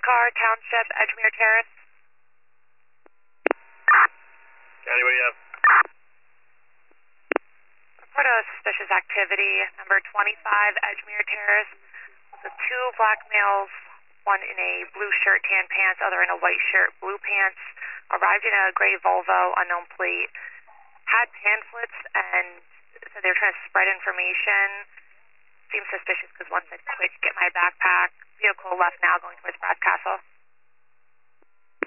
Car Township, Edgemere Terrace. County, what do you have? Report of suspicious activity, number 25, Edgemere Terrace. The two black males, one in a blue shirt, tan pants, other in a white shirt, blue pants, arrived in a gray Volvo, unknown plate, had pamphlets and said they were trying to spread information. Seemed suspicious because one said, "Quick, get my backpack." Vehicle left now going towards Brass Castle.